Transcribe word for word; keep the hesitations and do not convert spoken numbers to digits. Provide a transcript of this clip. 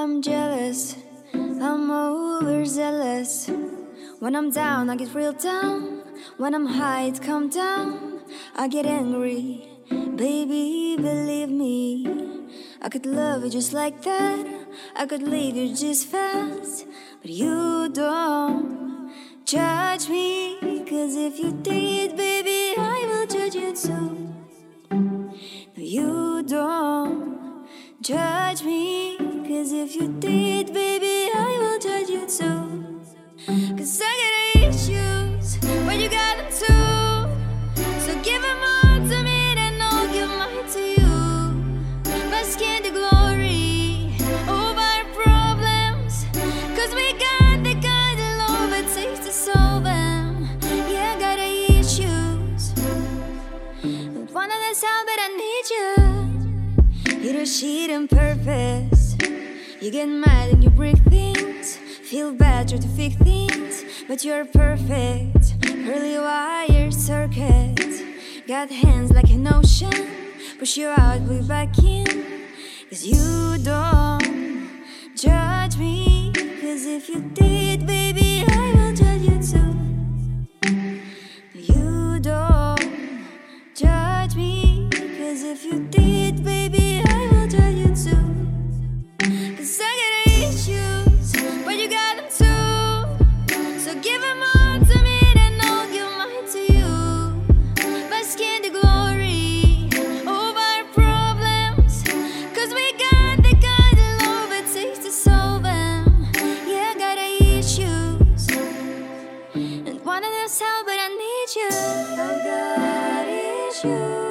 I'm jealous, I'm overzealous. When I'm down, I get real down. When I'm high, it come down. I get angry, baby, believe me. I could love you just like that. I could leave you just fast. But you don't judge me, 'cause if you did, baby, I will judge you too. No, you don't judge me, 'cause if you did, baby, I will judge you too. 'Cause I got issues, but you got them too. So give them all to me, then I'll give mine to you. Bask in the glory of our problems, 'cause we got the kind of love it takes to solve them. Yeah, I got issues, but one of them's how but I need you. You don't cheat on purpose. You get mad and you break things. Feel bad, try to fix things, but you're perfect. Early wired circuit. Got hands like an ocean. Push you out, pull you back in. 'Cause you don't judge me, 'cause if you did, baby, I will judge you too. You don't judge me, 'cause if you did, baby, I will judge you too. 'Cause I got issues, but you got them too. So give them all to me, then I'll give mine to you. Bask in the glory of our problems, 'cause we got the kind of love it takes to solve them. Yeah, I got issues, and one of them's hell, but I need you. I've got issues.